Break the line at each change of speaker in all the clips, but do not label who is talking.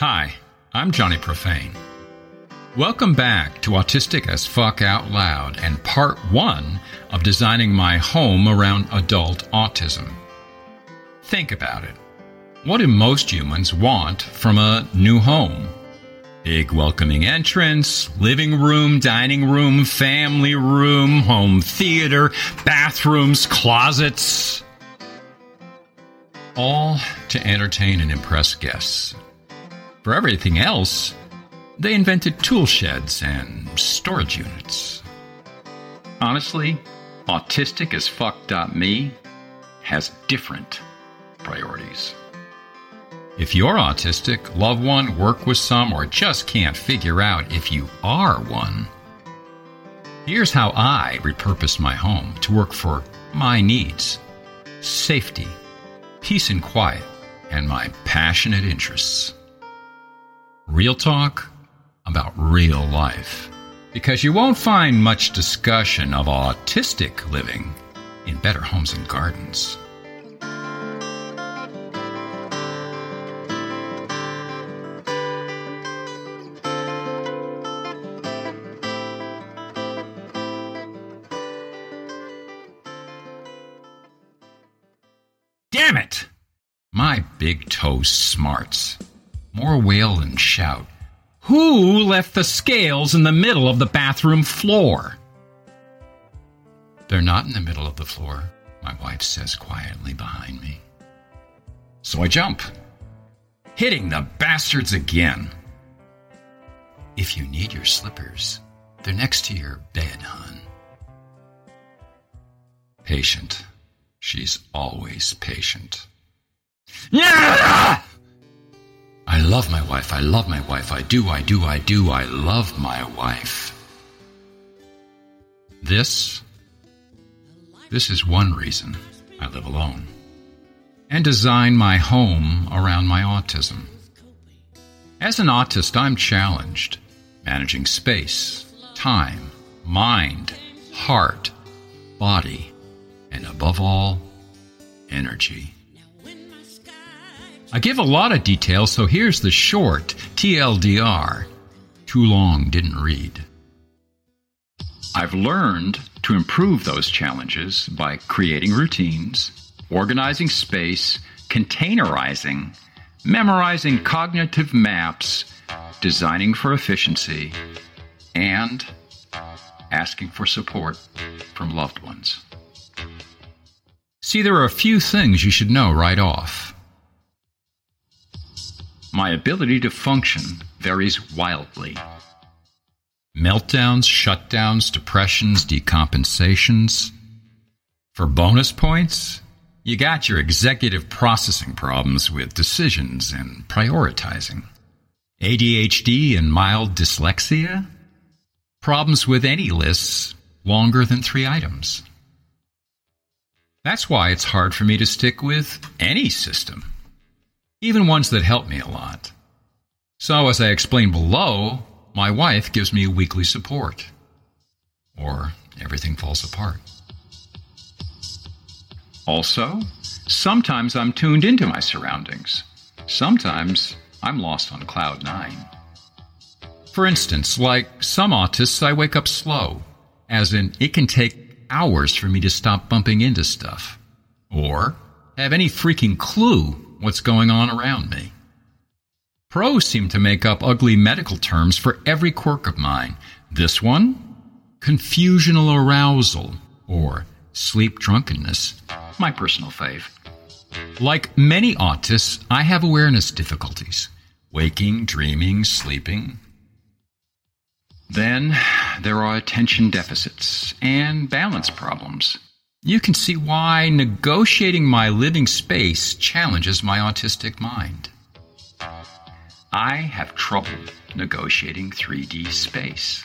Hi, I'm Johnny Profane. Welcome back to Autistic as Fuck Out Loud and part 1 of designing my home around adult autism. Think about it. What do most humans want from a new home? Big welcoming entrance, living room, dining room, family room, home theater, bathrooms, closets. All to entertain and impress guests. For everything else, they invented tool sheds and storage units. Honestly, AutisticAsFuck.me has different priorities. If you're autistic, love one, work with some, or just can't figure out if you are one, here's how I repurpose my home to work for my needs, safety, peace and quiet, and my passionate interests. Real talk about real life. Because you won't find much discussion of autistic living in Better Homes and Gardens. Damn it! My big toe smarts. More wail than shout. Who left the scales in the middle of the bathroom floor? They're not in the middle of the floor, my wife says quietly behind me. So I jump, hitting the bastards again. If you need your slippers, they're next to your bed, hon. Patient. She's always patient. Yeah! I love my wife, I love my wife, I do, I love my wife. This is one reason I live alone and design my home around my autism. As an autist, I'm challenged, managing space, time, mind, heart, body, and above all, energy. I give a lot of details, so here's the short TLDR. Too long, didn't read. I've learned to improve those challenges by creating routines, organizing space, containerizing, memorizing cognitive maps, designing for efficiency, and asking for support from loved ones. See, there are a few things you should know right off. My ability to function varies wildly. Meltdowns, shutdowns, depressions, decompensations. For bonus points, you got your executive processing problems with decisions and prioritizing. ADHD and mild dyslexia. Problems with any lists longer than 3 items. That's why it's hard for me to stick with any system. Even ones that help me a lot. So, as I explained below, my wife gives me weekly support. Or everything falls apart. Also, sometimes I'm tuned into my surroundings. Sometimes I'm lost on cloud 9. For instance, like some autists, I wake up slow, as in it can take hours for me to stop bumping into stuff. Or have any freaking clue what's going on around me. Pros seem to make up ugly medical terms for every quirk of mine. This one? Confusional arousal, or sleep drunkenness, my personal fave. Like many autists, I have awareness difficulties. Waking, dreaming, sleeping. Then there are attention deficits and balance problems. You can see why negotiating my living space challenges my autistic mind. I have trouble negotiating 3D space.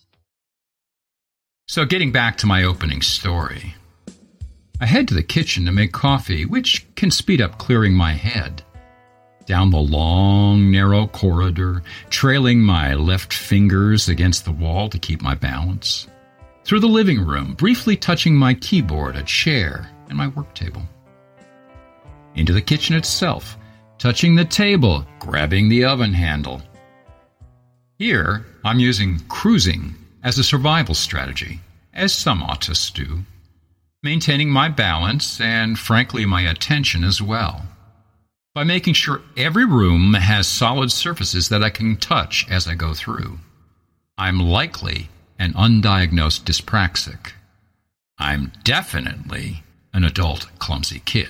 So getting back to my opening story, I head to the kitchen to make coffee, which can speed up clearing my head. Down the long, narrow corridor, trailing my left fingers against the wall to keep my balance. Through the living room, briefly touching my keyboard, a chair, and my work table. Into the kitchen itself, touching the table, grabbing the oven handle. Here, I'm using cruising as a survival strategy, as some autists do, maintaining my balance and, frankly, my attention as well, by making sure every room has solid surfaces that I can touch as I go through. I'm likely an undiagnosed dyspraxic. I'm definitely an adult clumsy kid.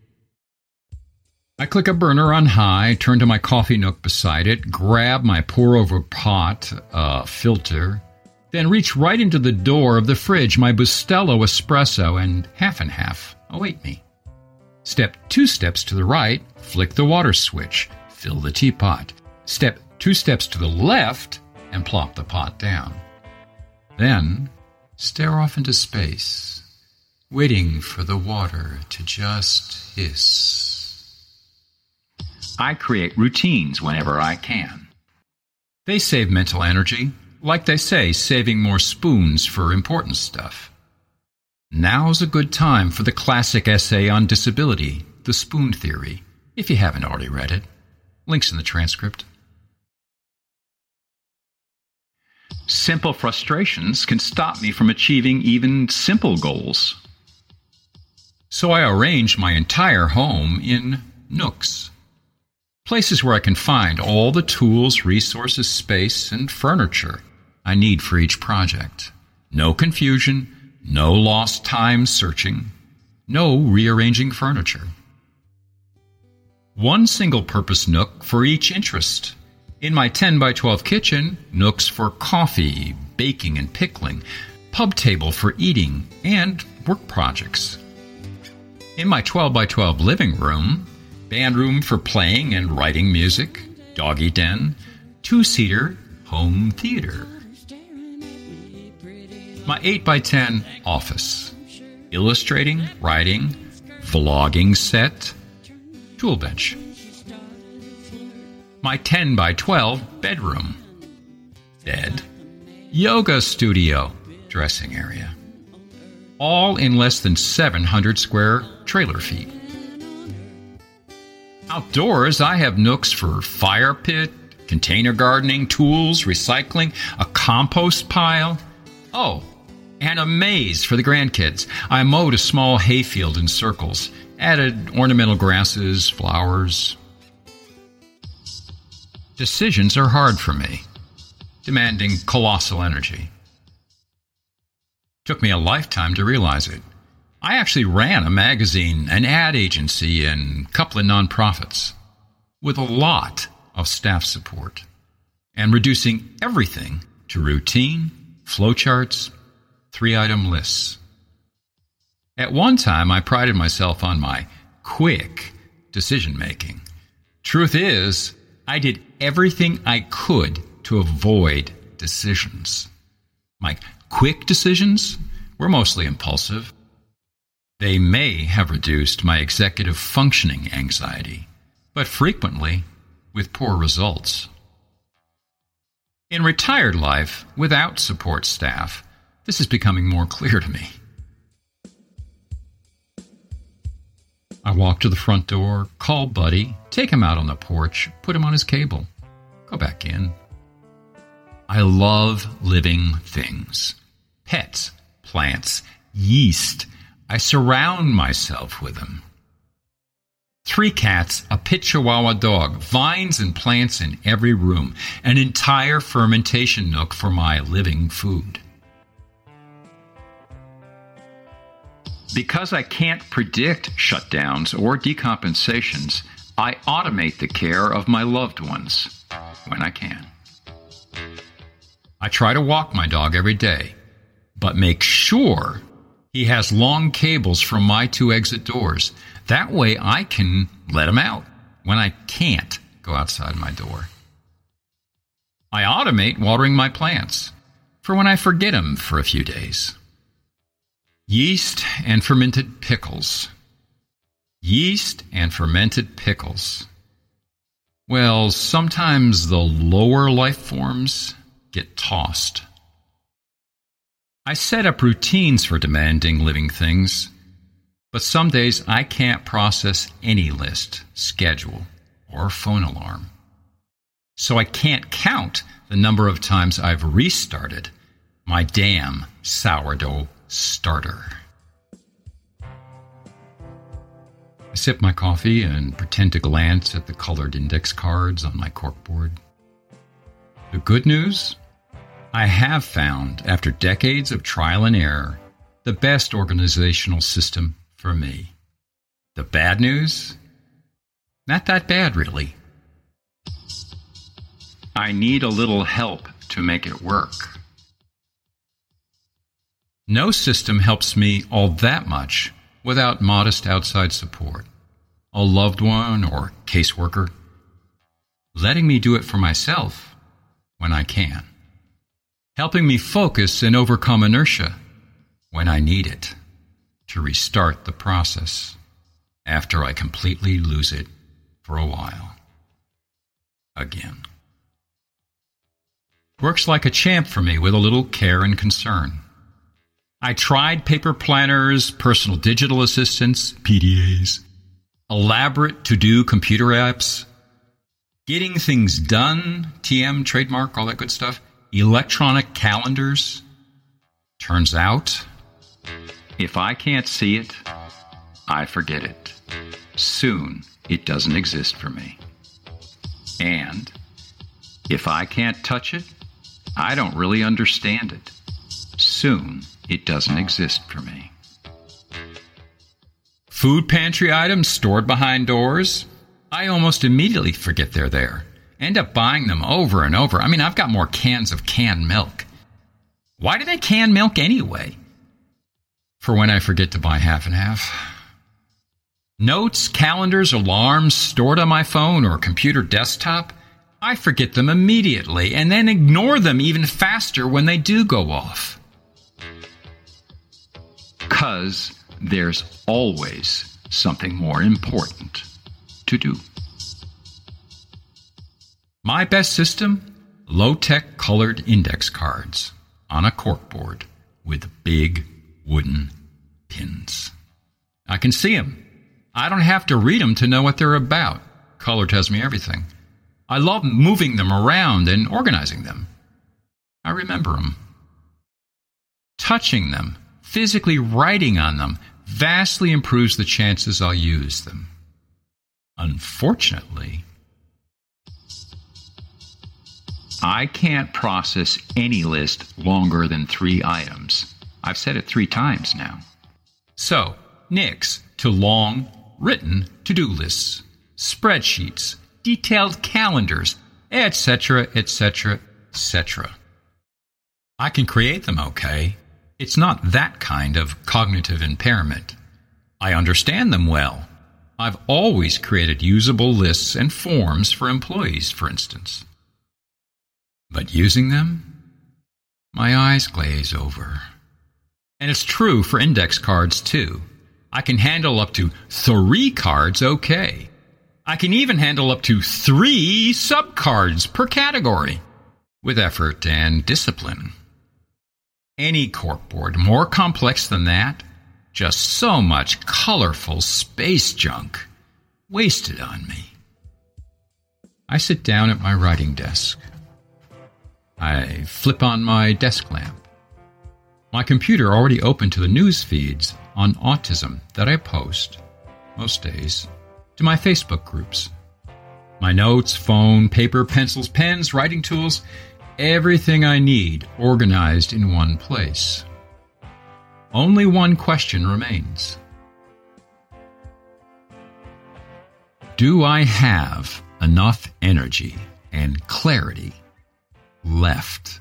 I click a burner on high, turn to my coffee nook beside it, grab my pour-over pot, filter, then reach right into the door of the fridge. My Bustelo espresso and half await me. Step 2 steps to the right, flick the water switch, fill the teapot. Step 2 steps to the left and plop the pot down. Then stare off into space, waiting for the water to just hiss. I create routines whenever I can. They save mental energy, like they say, saving more spoons for important stuff. Now's a good time for the classic essay on disability, The Spoon Theory, if you haven't already read it. Links in the transcript. Simple frustrations can stop me from achieving even simple goals. So I arrange my entire home in nooks. Places where I can find all the tools, resources, space, and furniture I need for each project. No confusion, no lost time searching, no rearranging furniture. One single-purpose nook for each interest. In my 10 by 12 kitchen, nooks for coffee, baking, and pickling, pub table for eating, and work projects. In my 12 by 12 living room, band room for playing and writing music, doggy den, 2-seater home theater. My 8 by 10 office, illustrating, writing, vlogging set, tool bench. My 10 by 12 bedroom, bed, yoga studio, dressing area. All in less than 700 square trailer feet. Outdoors, I have nooks for fire pit, container gardening, tools, recycling, a compost pile. Oh, and a maze for the grandkids. I mowed a small hayfield in circles, added ornamental grasses, flowers. Decisions are hard for me, demanding colossal energy. Took me a lifetime to realize it. I actually ran a magazine, an ad agency, and a couple of nonprofits with a lot of staff support and reducing everything to routine, flowcharts, 3-item lists. At one time, I prided myself on my quick decision-making. Truth is, I did everything I could to avoid decisions. My quick decisions were mostly impulsive. They may have reduced my executive functioning anxiety, but frequently with poor results. In retired life, without support staff, this is becoming more clear to me. I walk to the front door, call Buddy, take him out on the porch, put him on his cable, go back in. I love living things. Pets, plants, yeast. I surround myself with them. 3 cats, a pit chihuahua dog, vines and plants in every room, an entire fermentation nook for my living food. Because I can't predict shutdowns or decompensations, I automate the care of my loved ones when I can. I try to walk my dog every day, but make sure he has long cables from my 2 exit doors. That way I can let him out when I can't go outside my door. I automate watering my plants for when I forget them for a few days. Yeast and fermented pickles. Yeast and fermented pickles. Well, sometimes the lower life forms get tossed. I set up routines for demanding living things, but some days I can't process any list, schedule, or phone alarm. so I can't count the number of times I've restarted my damn sourdough starter. I sip my coffee and pretend to glance at the colored index cards on my corkboard. The good news? I have found, after decades of trial and error, the best organizational system for me. The bad news? Not that bad, really. I need a little help to make it work. No system helps me all that much without modest outside support, a loved one or caseworker, letting me do it for myself when I can, helping me focus and overcome inertia when I need it to restart the process after I completely lose it for a while. Again. Works like a champ for me with a little care and concern. I tried paper planners, personal digital assistants, PDAs, elaborate to-do computer apps, getting things done, TM, trademark, all that good stuff, electronic calendars. Turns out, if I can't see it, I forget it. Soon, it doesn't exist for me. And if I can't touch it, I don't really understand it. Soon, it doesn't exist for me. Food pantry items stored behind doors, I almost immediately forget they're there. End up buying them over and over. I mean, I've got more cans of canned milk. Why do they can milk anyway? For when I forget to buy half and half. Notes, calendars, alarms stored on my phone or computer desktop, I forget them immediately and then ignore them even faster when they do go off. 'Cause there's always something more important to do. My best system? Low-tech colored index cards on a corkboard with big wooden pins. I can see them. I don't have to read them to know what they're about. Color tells me everything. I love moving them around and organizing them. I remember them. Touching them, physically writing on them, vastly improves the chances I'll use them. Unfortunately, I can't process any list longer than 3 items. I've said it 3 times now. So, nix to long, written to-do lists, spreadsheets, detailed calendars, etc., etc., etc. I can create them okay. It's not that kind of cognitive impairment. I understand them well. I've always created usable lists and forms for employees, for instance. But using them, my eyes glaze over. And it's true for index cards, too. I can handle up to 3 cards okay. I can even handle up to 3 sub-cards per category, with effort and discipline. Any corkboard more complex than that, just so much colorful space junk wasted on me. I sit down at my writing desk. I flip on my desk lamp. My computer already open to the news feeds on autism that I post, most days, to my Facebook groups. My notes, phone, paper, pencils, pens, writing tools, everything I need organized in one place. Only one question remains. Do I have enough energy and clarity left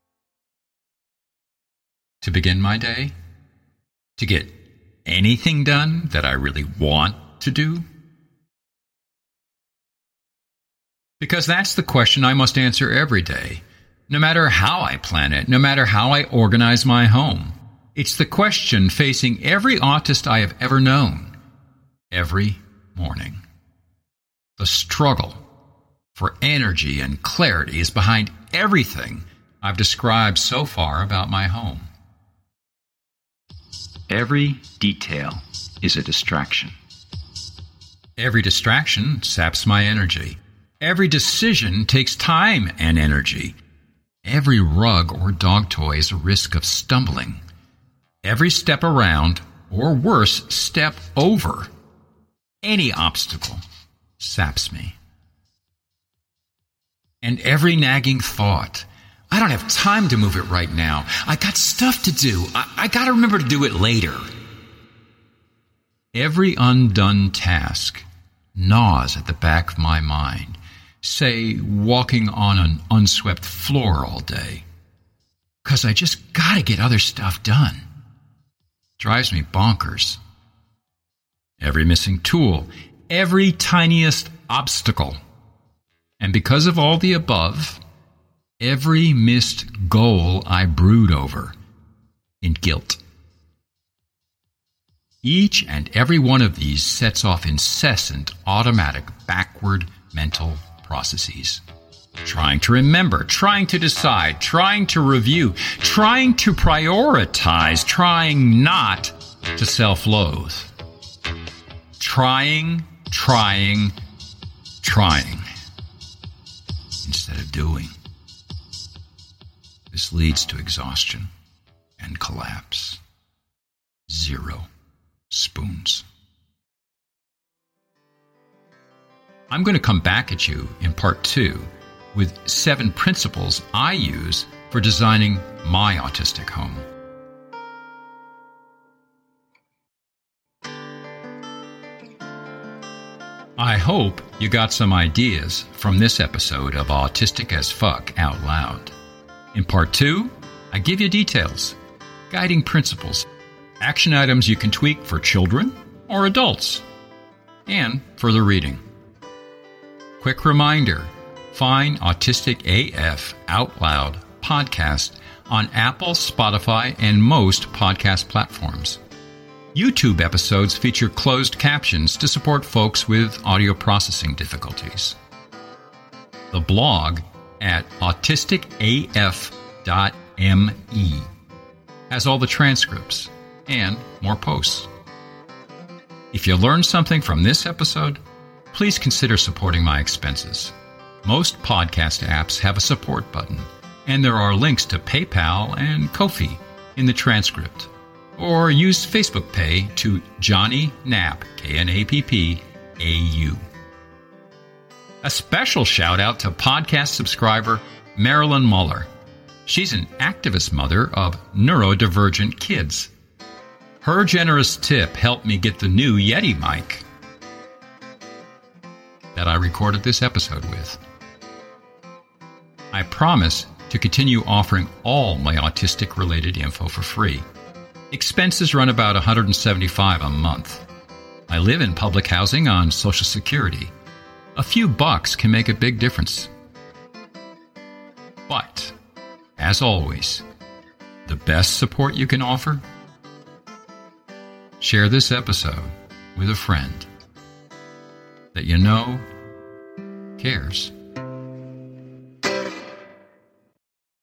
to begin my day? To get anything done that I really want to do? Because that's the question I must answer every day, no matter how I plan it, no matter how I organize my home. It's the question facing every autist I have ever known, every morning. The struggle for energy and clarity is behind everything I've described so far about my home. Every detail is a distraction. Every distraction saps my energy. Every decision takes time and energy. Every rug or dog toy is a risk of stumbling. Every step around, or worse, step over, any obstacle saps me. And every nagging thought, I don't have time to move it right now. I got stuff to do. I got to remember to do it later. Every undone task gnaws at the back of my mind. Say, walking on an unswept floor all day. 'Cause I just got to get other stuff done. Drives me bonkers. Every missing tool, every tiniest obstacle. And because of all the above, every missed goal I brood over in guilt. Each and every one of these sets off incessant, automatic, backward mental processes. Trying to remember, trying to decide, trying to review, trying to prioritize, trying not to self-loathe. Trying instead of doing. This leads to exhaustion and collapse. 0 spoons. I'm going to come back at you in part 2 with 7 principles I use for designing my autistic home. I hope you got some ideas from this episode of Autistic as Fuck Out Loud. In part 2, I give you details, guiding principles, action items you can tweak for children or adults, and further reading. Quick reminder, find Autistic AF Out Loud podcast on Apple, Spotify, and most podcast platforms. YouTube episodes feature closed captions to support folks with audio processing difficulties. The blog at autisticaf.me has all the transcripts and more posts. If you learned something from this episode, please consider supporting my expenses. Most podcast apps have a support button, and there are links to PayPal and Ko-fi in the transcript. Or use Facebook Pay to Johnny Knapp, K-N-A-P-P-A-U. A special shout-out to podcast subscriber Marilyn Muller. She's an activist mother of neurodivergent kids. Her generous tip helped me get the new Yeti mic that I recorded this episode with. I promise to continue offering all my autistic-related info for free. Expenses run about $175 a month. I live in public housing on Social Security. A few bucks can make a big difference. But, as always, the best support you can offer? Share this episode with a friend that you know cares.